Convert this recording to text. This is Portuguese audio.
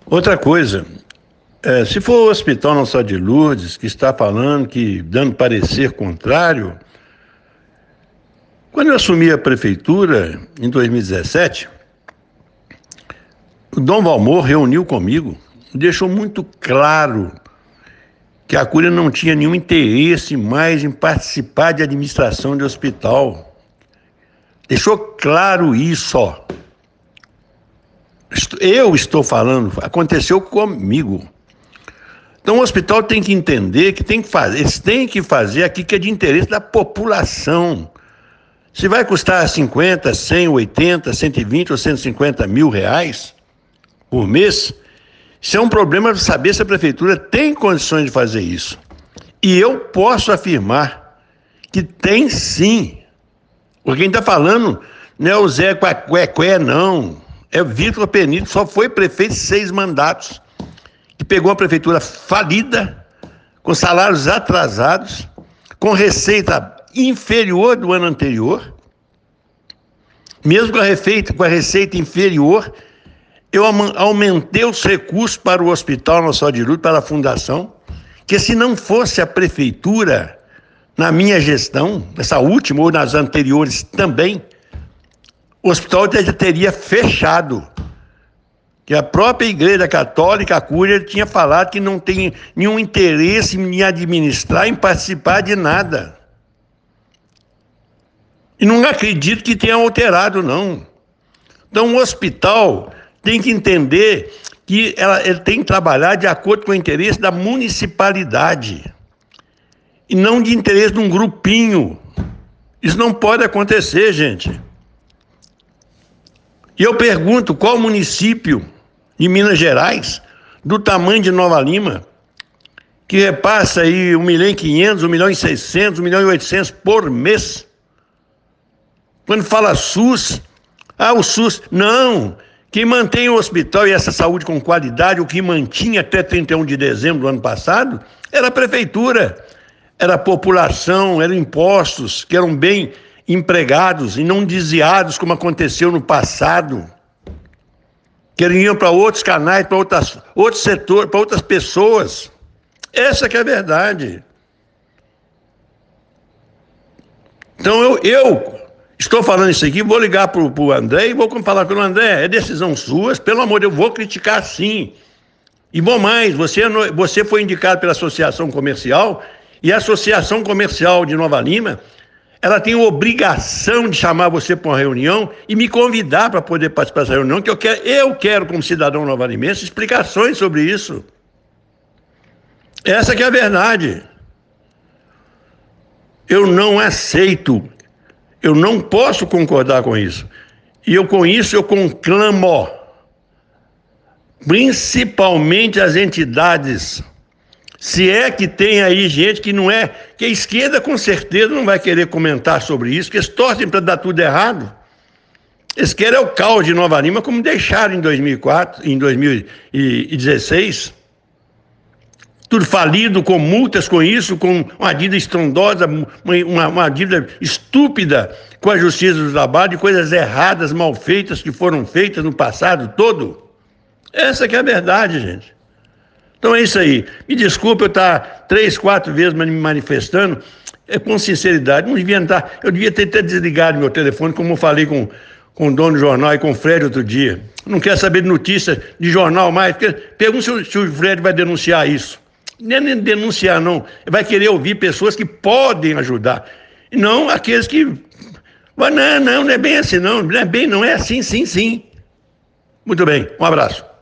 Outra coisa, se for o Hospital Nossa Senhora de Lourdes que está falando, dando parecer contrário, quando eu assumi a prefeitura, em 2017, o Dom Valmor reuniu comigo, deixou muito claro que a Cúria não tinha nenhum interesse mais em participar de administração de hospital. Deixou claro isso, ó. Eu estou falando, aconteceu comigo. Então o hospital tem que entender que eles têm que fazer aquilo que é de interesse da população. Se vai custar 50, 100, 80, 120 ou 150 mil reais por mês, isso é um problema de saber se a prefeitura tem condições de fazer isso. E eu posso afirmar que tem sim. Porque quem está falando não é o Zé Quaqué, não. É o Vitor Penido, que só foi prefeito 6 mandatos, que pegou a prefeitura falida, com salários atrasados, com receita inferior do ano anterior. Mesmo com a receita inferior, eu aumentei os recursos para o Hospital Nossa Senhora de Lourdes, para a fundação, que se não fosse a prefeitura, na minha gestão, nessa última ou nas anteriores também, o hospital já teria fechado. Que a própria Igreja Católica, a Cúria, tinha falado que não tem nenhum interesse em administrar, em participar de nada. E não acredito que tenha alterado, não. Então o hospital tem que entender que ele tem que trabalhar de acordo com o interesse da municipalidade e não de interesse de um grupinho. Isso não pode acontecer, gente. E eu pergunto, qual município de Minas Gerais, do tamanho de Nova Lima, que repassa aí 1.500.000, 1.600.000, 1.800.000 por mês? Quando fala SUS, o SUS, não. Quem mantém o hospital e essa saúde com qualidade, o que mantinha até 31 de dezembro do ano passado, era a prefeitura, era a população, eram impostos que eram bem empregados e não desviados, como aconteceu no passado, que eles iam para outros canais, para outros setores, para outras pessoas. Essa que é a verdade. Então eu estou falando isso aqui, vou ligar para o André e vou falar com o André, é decisão sua, pelo amor de Deus, eu vou criticar sim. E bom mais, você foi indicado pela Associação Comercial, e a Associação Comercial de Nova Lima, ela tem a obrigação de chamar você para uma reunião e me convidar para poder participar dessa reunião, que eu quero, como cidadão novalimense, explicações sobre isso. Essa que é a verdade. Eu não aceito, eu não posso concordar com isso. E com isso eu conclamo, principalmente as entidades. Se é que tem aí gente que não é, que a esquerda com certeza não vai querer comentar sobre isso, que eles torcem para dar tudo errado. Eles querem o caos de Nova Lima, como deixaram em 2016. Tudo falido, com multas com isso, com uma dívida estrondosa, uma dívida estúpida com a Justiça do Trabalho, de coisas erradas, mal feitas, que foram feitas no passado todo. Essa que é a verdade, gente. Então é isso aí. Me desculpe eu estar 3, 4 vezes me manifestando, com sinceridade. Não devia estar, eu devia ter até desligado meu telefone, como eu falei com o dono do jornal e com o Fred outro dia. Não quer saber de notícias de jornal mais. Pergunta se o Fred vai denunciar isso. Nem denunciar, não. Vai querer ouvir pessoas que podem ajudar. E não aqueles que... Não é bem assim, não. Não é bem, não é assim, sim. Muito bem. Um abraço.